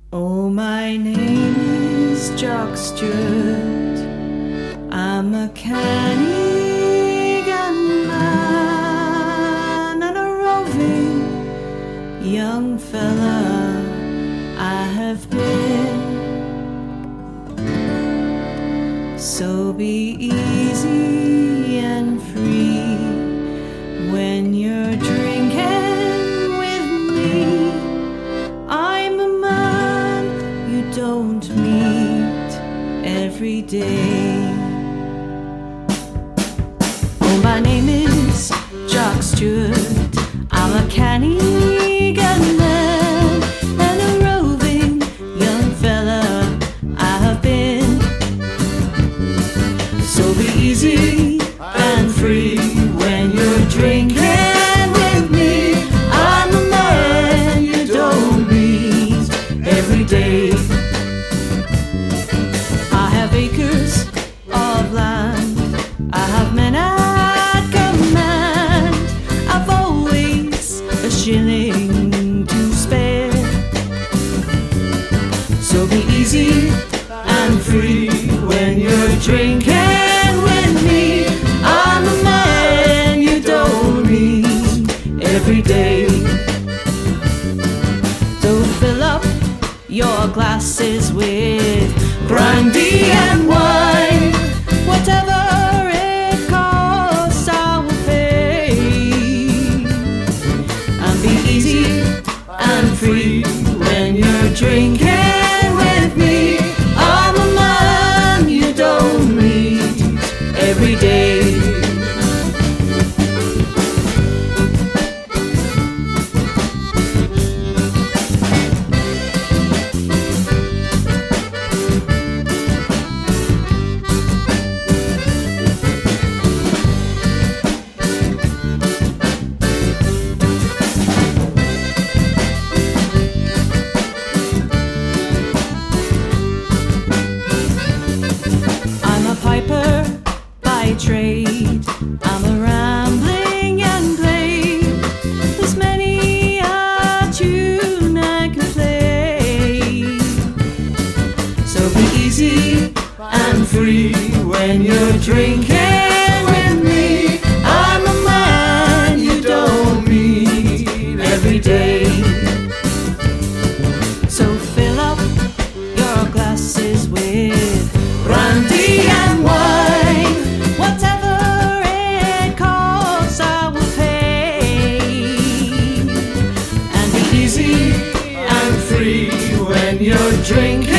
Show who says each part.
Speaker 1: Oh, my name is Jock Stewart. I'm a canny gunman and a roving young fella I have been. So be easy and free when you're drinking with me. I'm a man you don't meet every day. Oh, my name is Jock Stewart. I'm a canny gunman and a roving young fella I have been. So be easy and free when you're drinking with me. I'm a man you don't meet every day. I have acres of land, I have men at command. I've always a shilling to spare. So be easy and free when you're drinking with me. I'm a man you don't meet every day. So fill up your glasses with brandy and wine. Whatever it costs, I will pay. And be easy and free when you're drinking with me. I'm a man you don't meet every day. Trade. I'm a rambling young blade. There's many a tune I can play. So be easy and free when you're drinking with me. I'm a man you don't meet every day. So fill up your glasses with brandy and wine. Whatever it costs, I will pay. And be easy and free when you're drinking.